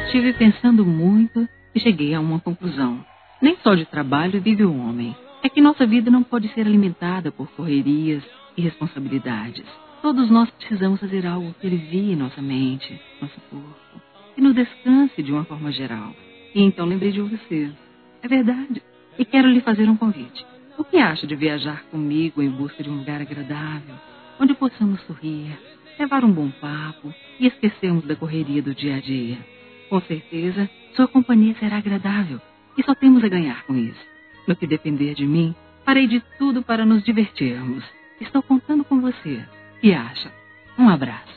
Estive pensando muito e cheguei a uma conclusão. Nem só de trabalho vive o homem. É que nossa vida não pode ser alimentada por correrias e responsabilidades. Todos nós precisamos fazer algo que alivie nossa mente, nosso corpo, e nos descanse de uma forma geral. E então lembrei de você. É verdade. E quero lhe fazer um convite. O que acha de viajar comigo em busca de um lugar agradável, onde possamos sorrir, levar um bom papo e esquecermos da correria do dia a dia? Com certeza, sua companhia será agradável e só temos a ganhar com isso. No que depender de mim, farei de tudo para nos divertirmos. Estou contando com você. O que acha? Um abraço.